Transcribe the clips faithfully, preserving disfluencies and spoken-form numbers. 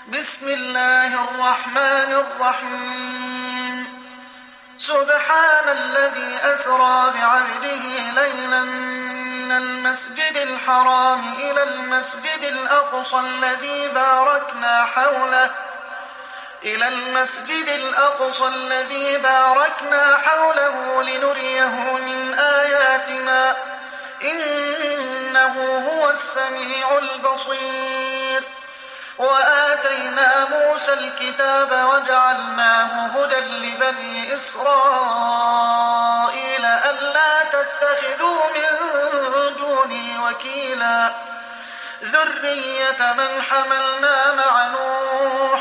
بسم الله الرحمن الرحيم سبحان الذي أسرى بعبده ليلا من المسجد الحرام إلى المسجد الأقصى الذي باركنا حوله إلى المسجد الأقصى الذي باركنا حوله لنريه من آياتنا إنه هو السميع البصير وآتينا موسى الكتاب وجعلناه هدى لبني إسرائيل ألا تتخذوا من دوني وكيلا ذرية من حملنا مع نوح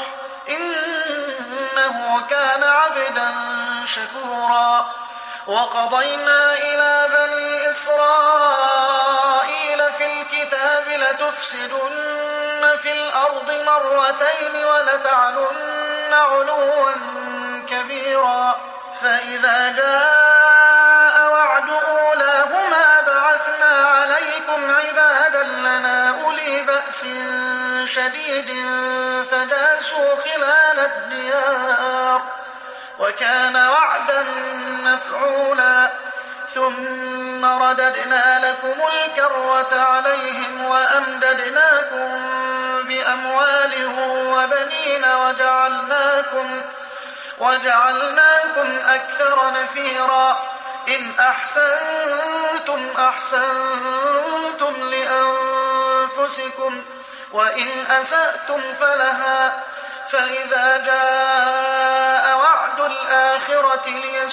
إنه كان عبدا شكورا وقضينا إلى بني إسرائيل في الكتاب لتفسدن في الأرض مرتين ولتعلن علوا كبيرا فإذا جاء وعد أولاهما بعثنا عليكم عبادا لنا أولي بأس شديد فجاسوا خلال الديار وكان وعدا مفعولا ثم رددنا لكم الكرة عليهم وأمددناكم بأموال وبنين وجعلناكم, وجعلناكم أكثر نفيرا إن أحسنتم أحسنتم لأنفسكم وإن أسأتم فلها فإذا جاء وعد الآخرة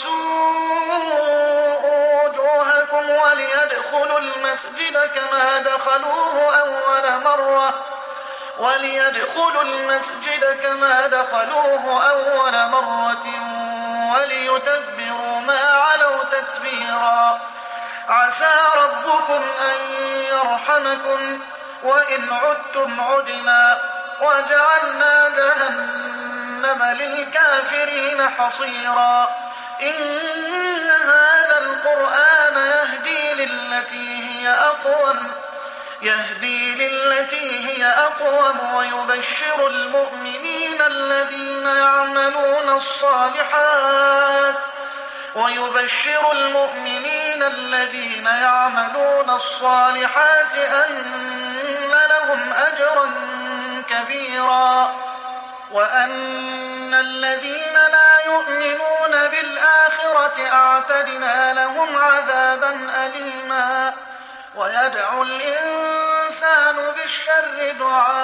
ليسوءوا وجوهكم وليدخلوا المسجد كما دخلوه أول مرة وليدخلوا المسجد كما دخلوه أول مرة وليتبروا ما علوا تتبيرا عسى ربكم أن يرحمكم وإن عدتم عدنا وجعلنا جهنم للكافرين حصيرا إن هذا القرآن يهدي للتي هي أقوم يهدي للتي هي أقوم ويبشر المؤمنين الذين يعملون الصالحات ويبشر المؤمنين الذين يعملون الصالحات أن لهم أجرا كبيرا وأن الذين لا يؤمنون بالآخرة أعتدنا لهم عذابا أليما ويدعو الإنسان بالشر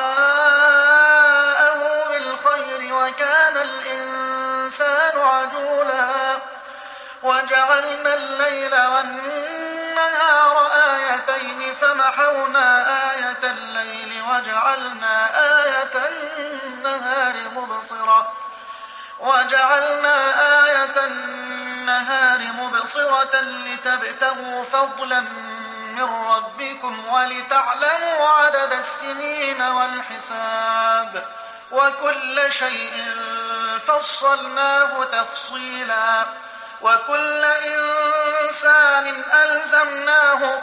دعاءه بالخير وكان الإنسان عجولا وجعلنا الليل والنهار آيتين فمحونا آية الليل وجعلنا آية النهار مبصرة وجعلنا آية النهار مبصرة لتبتغوا فضلا من ربكم ولتعلموا عدد السنين والحساب وكل شيء فصلناه تفصيلا وكل إنسان ألزمناه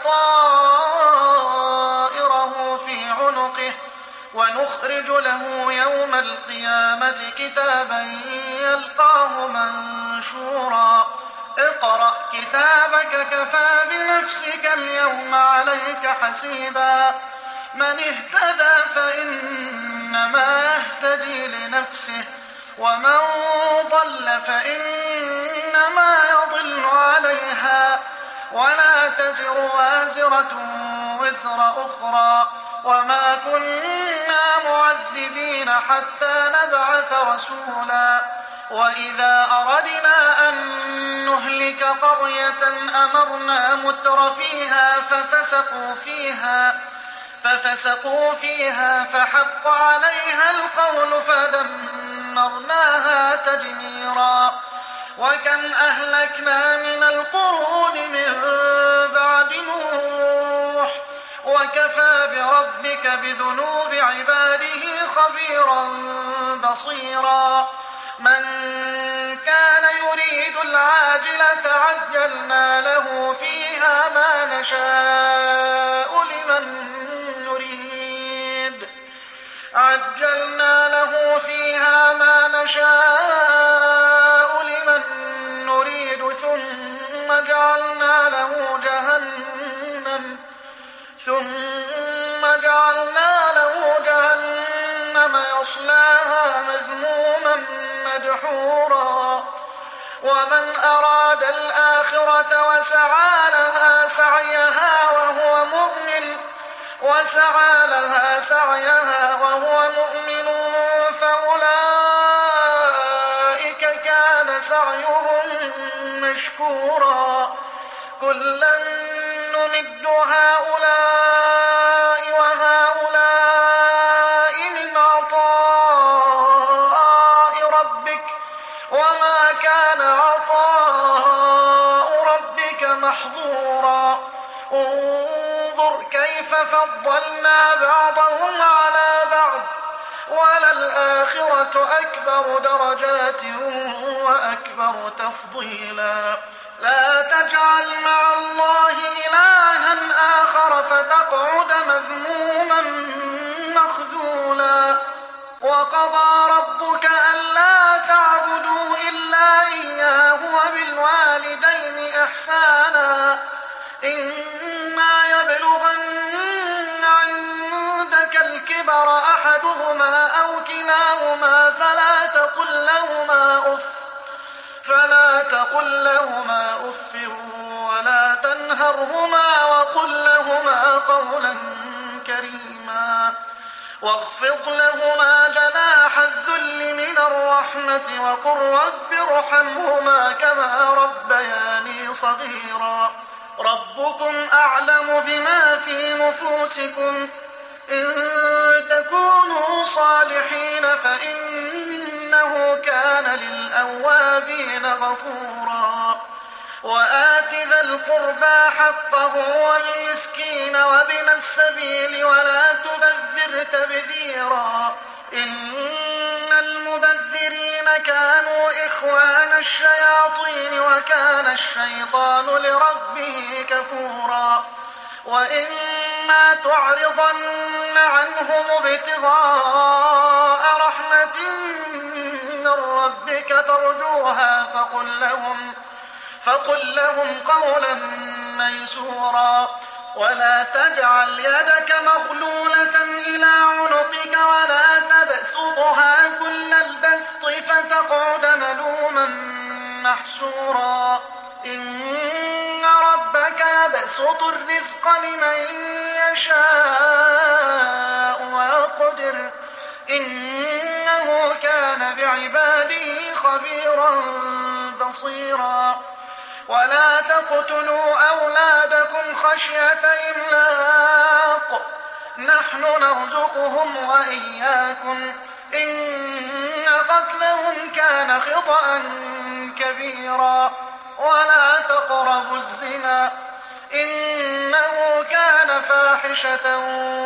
طائره في عنقه ونخرج له يوم القيامة كتابا يلقاه منشورا اقرأ كتابك كفى بنفسك اليوم عليك حسيبا من اهتدى فإنما يهتدي لنفسه ومن ضل فإنما يضل عليها ولا تزر وازرة وزر أخرى وما كنا معذبين حتى نبعث رسولا وإذا أردنا أن نهلك قرية أمرنا متر فيها ففسقوا فيها ففسقوا فيها فحق عليها القول فدمرناها تدميرا وكم أهلكنا من القرون من بعد نوح وكفى بربك بذنوب عباده خبيرا بصيرا من كان يريد العاجلة عجلنا له فيها ما نشاء لمن نريد عجلنا له جهنم يصلاها مذموما مدحورا ومن أراد الآخرة وسعى لها سعيها وهو مؤمن وسعى لها سعيها وهو مؤمن فأولئك كان سعيهم مشكورا كلا نمد هؤلاء وهؤلاء من عطاء ربك وما كان عطاء ربك محظورا انظر كيف فضلنا بعضهم على بعض وللآخرة أكبر درجات وأكبر تفضيلا لا تجعل مع الله إلها آخر فتقعد مذموما مخذولا وقضى ربك ألا تعبدوا إلا إياه وبالوالدين إحسانا إما يبلغن عندك الكبر أحدهما أو كلاهما فلا تقل لهما أف فلا تقل لهما أف ولا تنهرهما وقل لهما قولا كريما واخفض لهما جناح الذل من الرحمة وقل رب ارحمهما كما ربياني صغيرا ربكم أعلم بما في نفوسكم إن تكونوا صالحين فإنه كان للأوابين غفورا وآت ذا القربى حقه والمسكين وابن السبيل ولا تبذر تبذيرا إن المبذرين كانوا إخوان الشياطين وكان الشيطان لربه كفورا وإما تعرضن عنهم ابتغاء رحمة من ربك ترجوها فقل لهم, فقل لهم قولا ميسورا ولا تجعل يدك مغلولة إلى عنقك ولا تبسطها كل البسط فتقعد ملوما محسورا إن ربك يبسط الرزق لمن يشاء ويقدر إنه كان بعباده خبيرا بصيرا ولا تقتلوا أولادكم خشية إملاق نحن نرزقهم وإياكم إن قتلهم كان خطأ كبيرا ولا تقربوا الزنا إنه كان فاحشة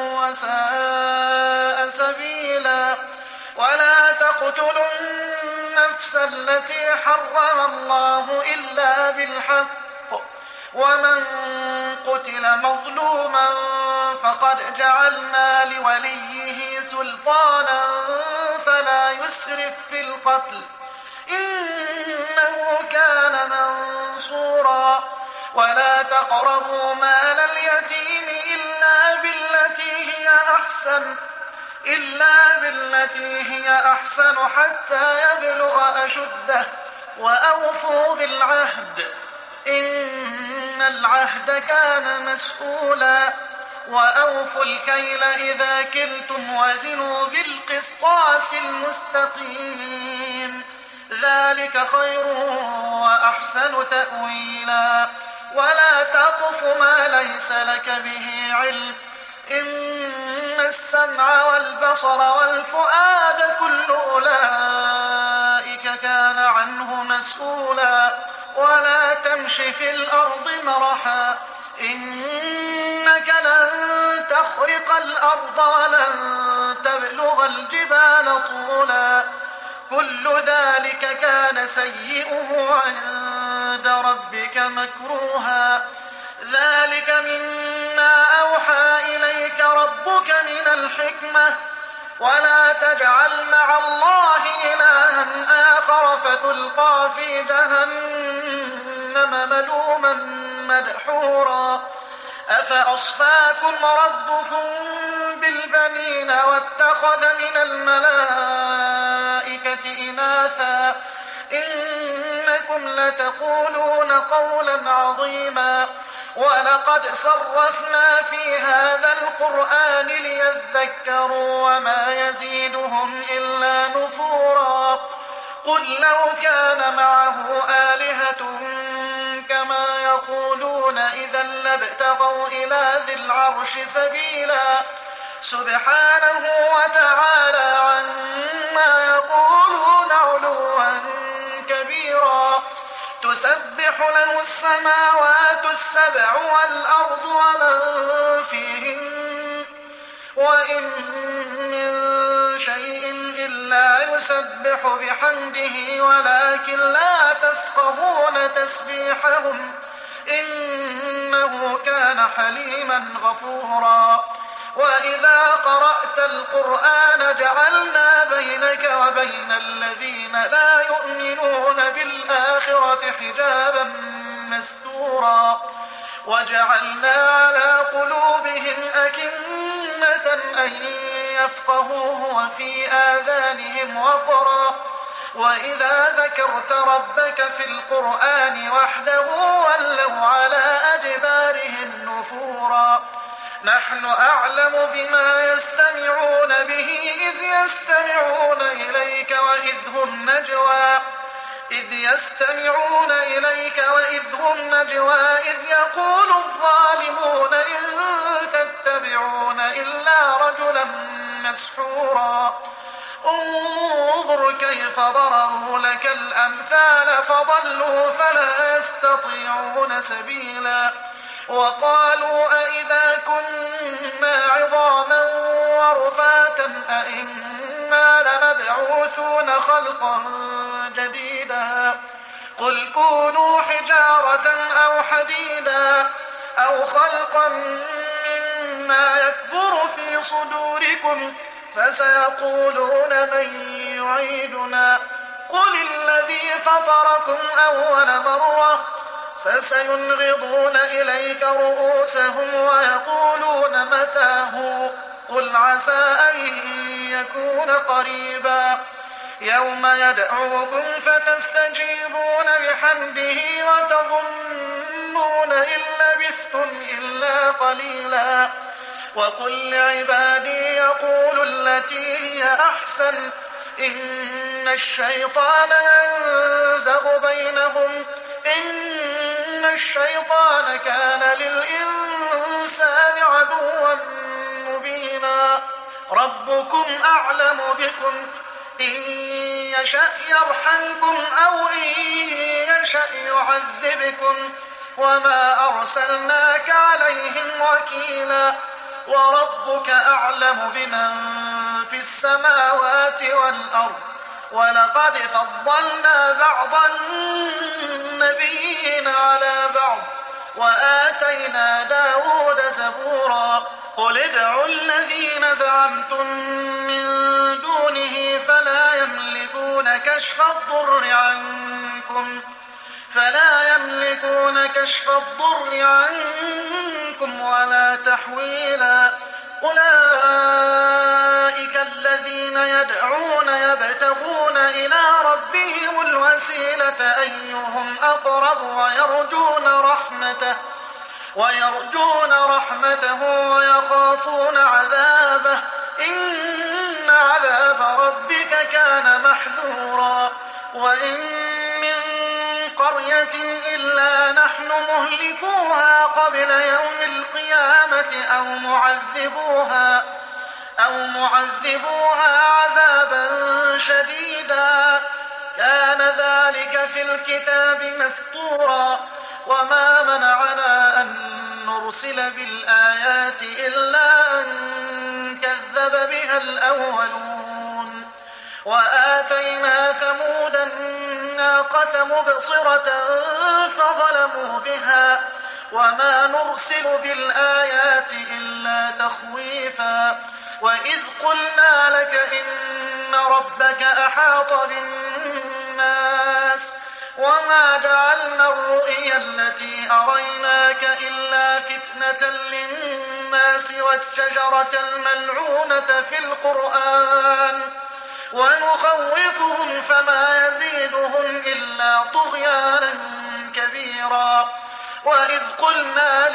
وساء سبيلا ولا تقتلوا النفس التي حرم الله إلا بالحق ومن قتل مظلوما فقد جعلنا لوليه سلطانا فلا يسرف في القتل إنه كان منصورا ولا تقربوا مال اليتيم إلا بالتي هي أحسن إلا بالتي هي أحسن حتى يبلغ أشده وأوفوا بالعهد إن العهد كان مسؤولا وأوفوا الكيل إذا كلتم وزنوا بالقسطاس المستقيم ذلك خير وأحسن تأويلا ولا تقف ما ليس لك به علم إن السمع والبصر والفؤاد كل أولئك كان عنه مسؤولا ولا تمش في الأرض مرحا إنك لن تخرق الأرض ولن تبلغ الجبال طولا كل ذلك كان سيئه عند ربك مكروها ذلك مما أوحى إليك ربك من الحكمة ولا تجعل مع الله إلها آخر فتلقى في جهنم ملوما مدحورا أفأصفاكم ربكم بالبنين واتخذ من الملائكة إناثا إنكم لتقولون قولا عظيما ولقد صرفنا في هذا القرآن ليذكروا وما يزيدهم إلا نفورا قل لو كان معه آلهة كما يقولون إذا لابتغوا إلى ذي العرش سبيلا سبحانه وتعالى عما يقولون علوا كبيرا تسبح له السماوات السبع والأرض ومن فيهن وإن من شيء إلا يسبح بحمده ولكن لا تفقهون تسبيحهم إنه كان حليما غفورا وإذا قرأت القرآن جعلنا بينك وبين الذين لا يؤمنون بالآخرة حجابا مستورا وجعلنا على قلوبهم أكنة أن يفقهوه وفي آذانهم وقرا وإذا ذكرت ربك في القرآن وحده ولوا على أدبارهم نفورا نحن أعلم بما يستمعون به إذ يستمعون إليك وإذ هم نجوى إذ يستمعون إليك وإذ هم نجوى إذ يقول الظالمون إن تتبعون إلا رجلا مسحورا انظر كيف ضربوا لك الأمثال فضلوا فلا يستطيعون سبيلا وقالوا أئذا كنا عظاما ورفاتا أئنا لمبعوثون خلقا جديدا قل كونوا حجارة أو حديدا أو خلقا مما يكبر في صدوركم فسيقولون من يعيدنا قل الذي فطركم أول مرة فسينغضون إليك رؤوسهم ويقولون متى قل عسى أن يكون قريبا يوم يدعوكم فتستجيبون بحمده وتظنون إن لبثتم إلا قليلا وقل لعبادي يقولوا التي هي أحسن إن الشيطان ينزغ بينهم إن الشيطان كان للإنسان عدوا مبينا ربكم أعلم بكم إن يشأ يرحمكم أو إن يشأ يعذبكم وما أرسلناك عليهم وكيلا وربك أعلم بمن في السماوات والأرض ولقد فضلنا بعض النبيين على بعض وآتينا داود زبورا قل ادعوا الذين زعمتم من دونه فلا يملكون كشف الضر عنكم فلا يملكون كشف الضر عنكم ولا تحويلا أولئك الذين يدعون يبتغون إلى ربهم الوسيلة أيهم أقرب ويرجون رحمته ويرجون رحمته ويخافون عذابه إن عذاب ربك كان محذورا وإن من قرية إلا نحن مهلكوها قبل يوم القيامة أو معذبوها أو معذبوها عذابا شديدا كان ذلك في الكتاب مسطورا وما منعنا أن نرسل بالآيات إلا أن كذب بها الأولون وآتينا ثمود الناقة مبصرة فظلموا بها وما نرسل بالآيات إلا تخويفا وإذ قلنا لك إن ربك أحاط بالناس وما جعلنا الرؤيا التي أريناك إلا فتنة للناس الناس والشجرة الملعونة في القرآن ونخوفهم فما يزيدهم إلا طغيانا كبيرا. وإذ قلنا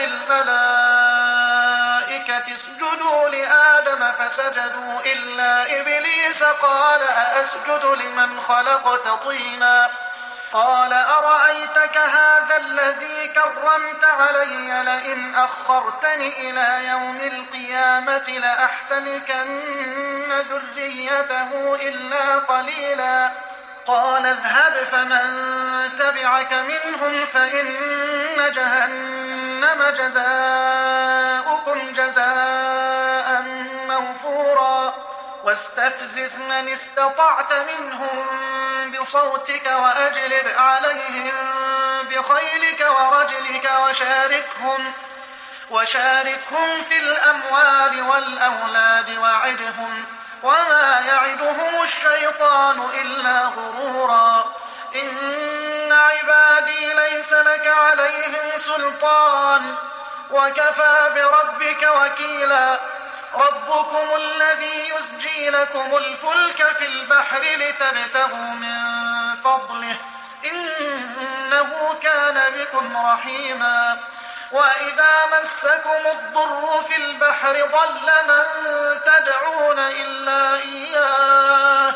للملائكة اسجدوا لآدم فسجدوا إلا إبليس قال أأسجد لمن خلقت طينا قال أرأيتك هذا الذي كرمت علي لئن أخرتني إلى يوم القيامة لأحتنكن ذريته إلا قليلا. قال اذهب فمن تبعك منهم فإن جهنم جزاؤكم جزاء موفورا. واستفزز من استطعت منهم بصوتك وأجلب عليهم بخيلك ورجلك وشاركهم, وشاركهم في الأموال والأولاد وعدهم وما يعدهم الشيطان إلا غرورا. إن عبادي ليس لك عليهم سلطان وكفى بربك وكيلا. ربكم الذي يسجي لكم الفلك في البحر لتبتغوا من فضله إنه كان بكم رحيما. وإذا مسكم الضر في البحر ضل من تدعون إلا إياه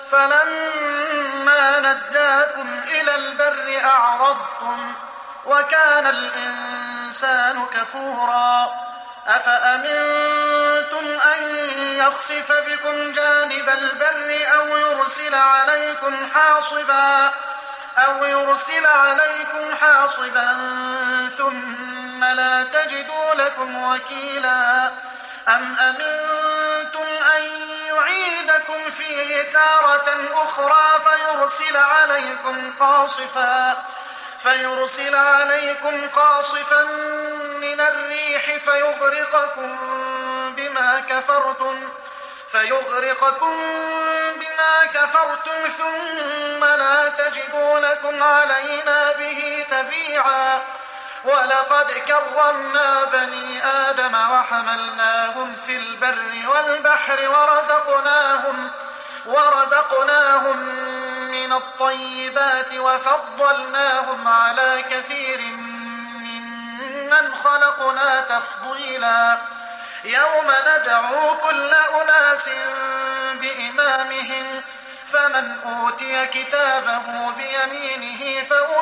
فلما نجاكم إلى البر أعرضتم وكان الإنسان كفورا. أفأمنتم أن يخسف بكم جانب البر أو يرسل عليكم حاصبا أو يرسل عليكم حاصبا ثم لا تجدوا لكم وكيلا. أم أمنتم أن يعيدكم فيه تارة أخرى فيرسل عليكم قاصفا فيرسل عليكم قاصفا من الريح فيغرقكم بما كفرتم فيغرقكم بما كفرتم ثم لا تجدوا لكم علينا به تبيعا. ولقد كرمنا بني آدم وحملناهم في البر والبحر ورزقناهم ورزقناهم من الطيبات وفضلناهم على كثير ممن خلقنا تفضيلا. يوم ندعو كل أناس بإمامهم فمن أوتي كتابه بيمينه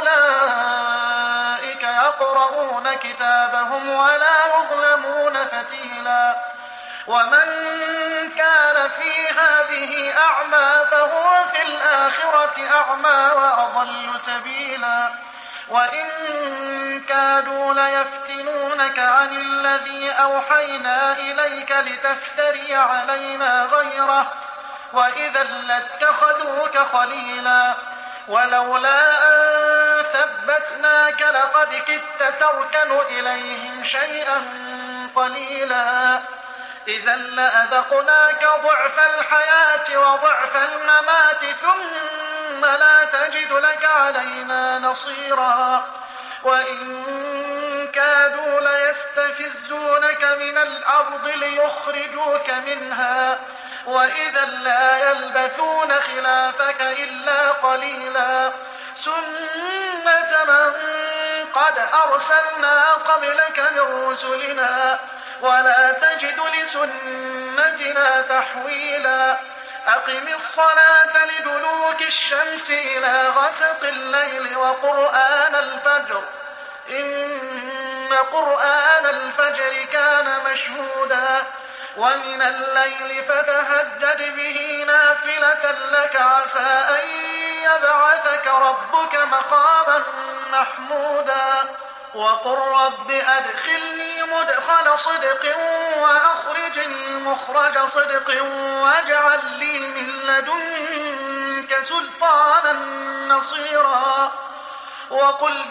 فأولئك يقرؤون كتابهم ولا يظلمون فتيلا. ومن كان في هذه أعمى فهو في الآخرة أعمى وأضل سبيلا. وإن كادوا ليفتنونك عن الذي أوحينا إليك لتفتري علينا غيره وإذا لاتخذوك خليلا. ولولا أن ثبتناك لقد كدت تركن إليهم شيئا قليلا. إذا لأذقناك ضعف الحياة وضعف الممات ثم لا تجد لك علينا نصيرا. وإن كادوا ليستفزونك من الأرض ليخرجوك منها وإذا لا يلبثون خلافك إلا قليلا. سنة من قد أرسلنا قبلك من رسلنا ولا تجد لسنتنا تحويلا. أقم الصلاة لدلوك الشمس إلى غسق الليل وقرآن الفجر إن قرآن الفجر كان مشهودا. ومن الليل فتهجد به نافلة لك عسى أن يبعثك ربك مقاما محمودا. وقل رب أدخلني مدخل صدق وأخرجني مخرج صدق واجعل لي من لدنك سلطانا نصيرا. وقل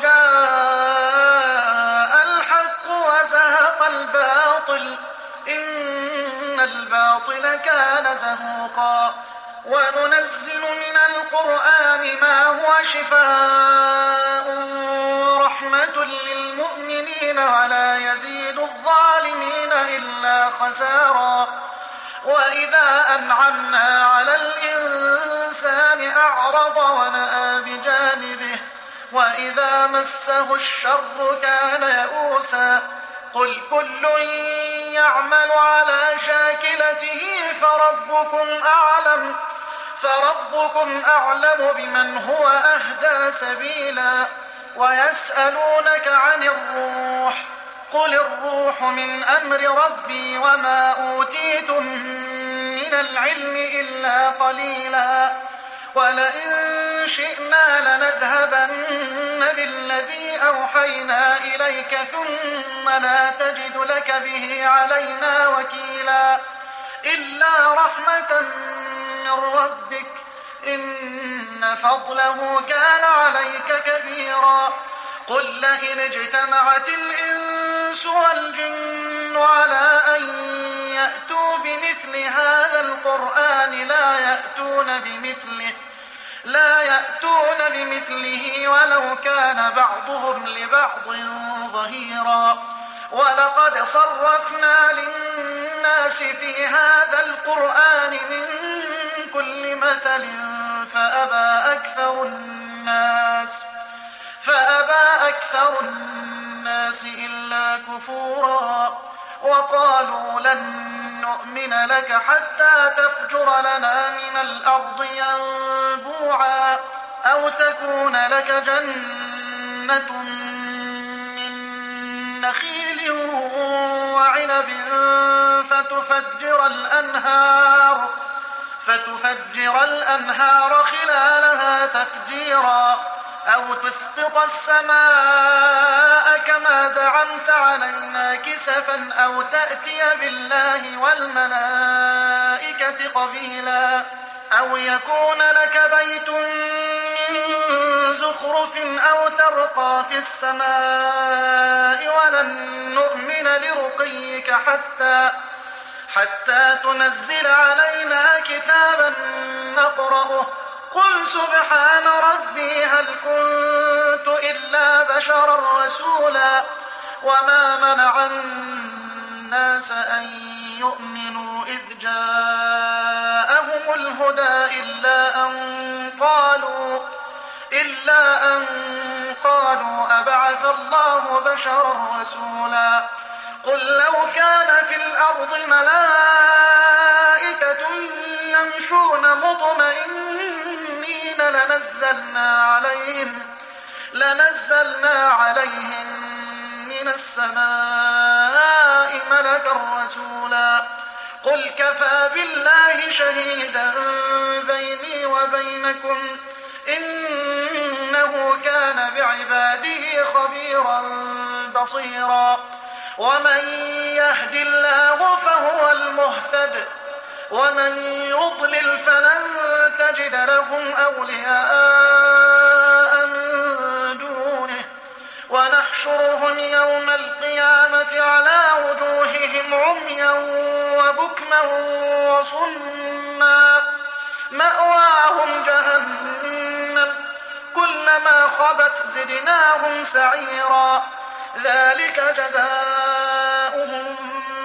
جاء الحق وزهق الباطل إن الباطل كان زهوقا. وننزل من القرآن ما هو شفاء ورحمة للمؤمنين ولا يزيد الظالمين إلا خسارا وإذا أنعمنا على الإنسان أعرض ونأى بجانبه وإذا مسه الشر كان يئوسا قل كل يعمل على شاكلته فربكم أعلم فربكم أعلم بمن هو أهدى سبيلا ويسألونك عن الروح قل الروح من أمر ربي وما أوتيتم من العلم إلا قليلا ولئن شئنا لنذهبن بالذي أوحينا إليك ثم لا تجد لك به علينا وكيلا إلا رحمة من ربك إن فضله كان عليك كبيرا قل لئن اجتمعت الإنس والجن على أن يأتوا بمثل هذا القرآن لا يأتون بمثله لا يأتون بمثله ولو كان بعضهم لبعض ظهيرا ولقد صرفنا للناس في هذا القرآن من كل مثل فأبى أكثر الناس فأبى أكثر الناس إلا كفورا وقالوا لن نؤمن لك حتى تفجر لنا من الأرض ينبوعا أو تكون لك جنة من نخيل وعنب فتفجر الأنهار فتفجر الأنهار خلالها تفجيرا أو تسقط السماء كما زعمت علينا كسفا أو تأتي بالله والملائكة قبيلا أو يكون لك بيت من زخرف أو ترقى في السماء ولن نؤمن لرقيك حتى حتى تنزل علينا كتابا نقرأه قل سبحان ربي هل كنت إلا بشرا رسولا وما منع الناس أن يؤمنوا إذ جاءهم الهدى إلا أن قالوا إلا أن قالوا أبعث الله بشرا رسولا قل لو كان في الأرض ملائكة يمشون مطمئنين لنزلنا عليهم لنزلنا عليهم من السماء ملكا رسولا قل كفى بالله شهيدا بيني وبينكم إنه كان بعباده خبيرا بصيرا ومن يهد الله فهو المهتد ومن يضلل فلن تجد لهم أولياء من دونه ونحشرهم يوم القيامة على وجوههم عميا وبكما وصما مأواهم جهنم كلما خبت زدناهم سعيرا ذلك جزاؤهم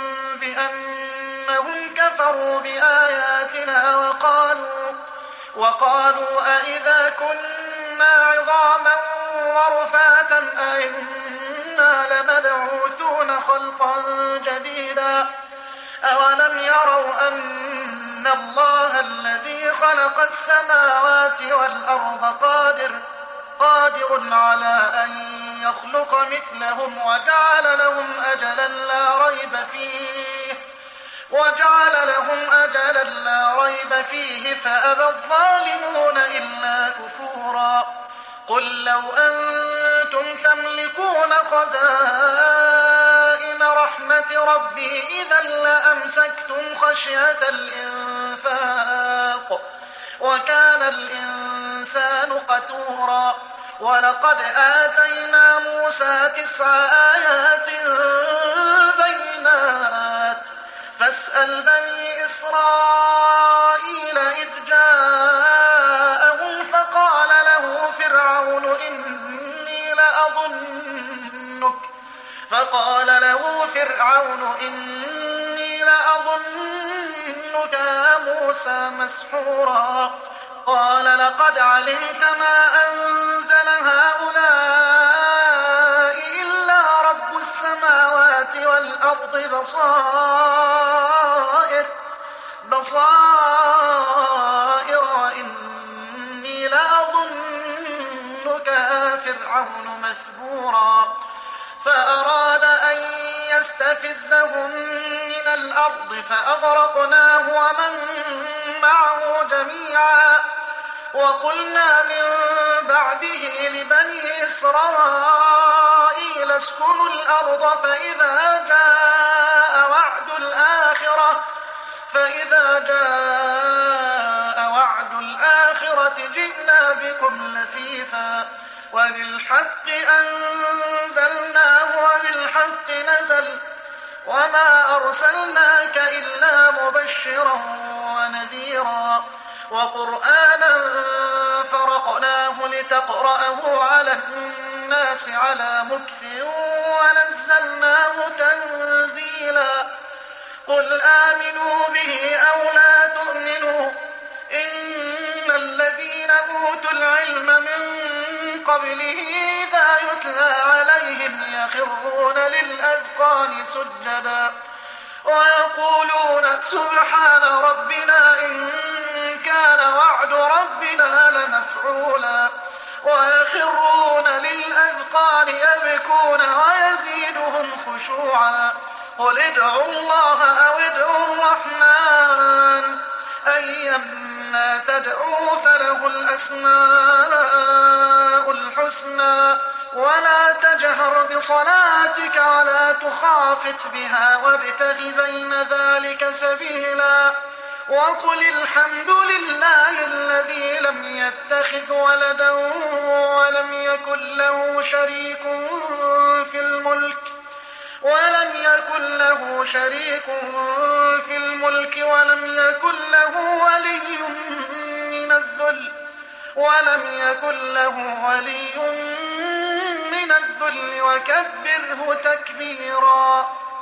بأنهم كفروا بآياتنا وقالوا وقالوا أئذا كنا عظاما ورفاتا أئنا لمبعوثون خلقا جديدا أولم يروا أن الله الذي خلق السماوات والأرض قادر قادر على أن يخلق مثلهم وجعل لهم أجلا لا ريب فيه وجعل لهم أجلا لا ريب فيه فأبى الظالمون إلا كفورا قل لو أنتم تملكون خزائن رحمة ربي إذا لأمسكتم خشية الإنفاق وكان الإنسان قتورا ولقد آتينا موسى تسع آيات بينات فاسأل بني إسرائيل إذ جاءهم فقال له فرعون إني لأظنك فقال له فرعون إني لأظنك يا موسى مسحورا قال لقد علمت ما أنزل هؤلاء إلا رب السماوات والأرض بصائر بصائر وإني لأظنك يا فرعون مثبورا فأراد أن يستفزهم من الأرض فأغرقناه ومن معه جميعا وقلنا من بعده لبني إسرائيل اسكنوا الأرض فإذا جاء وعد الآخرة فإذا جاء وعد الآخرة جئنا بكم لفيفا وبالحق أنزلناه وبالحق نزل وما أرسلناك إلا مبشرا ونذيرا وقرآنا فرقناه لتقرأه على الناس على مكث ونزلناه تنزيلا قل آمنوا به أو لا تؤمنوا إن الذين أوتوا العلم من قبله إذا يتلى عليهم يخرون للأذقان سجدا ويقولون سبحان ربنا إن كان وعد ربنا لمفعولا ويخرون للأذقان يبكون ويزيدهم خشوعا قل ادعوا الله أو ادعوا الرحمن أيما تدعوا فله الأسماء الحسنى ولا تجهر بصلاتك ولا تخافت بها وابتغ بين ذلك سبيلا وقل الحمد لله الذي لم يتخذ ولدا ولم يكن له شريك في الملك ولم يكن له شريك في الملك ولم يكن له ولي من الذل ولم يكن له ولي من الذل وكبره تكبيرا.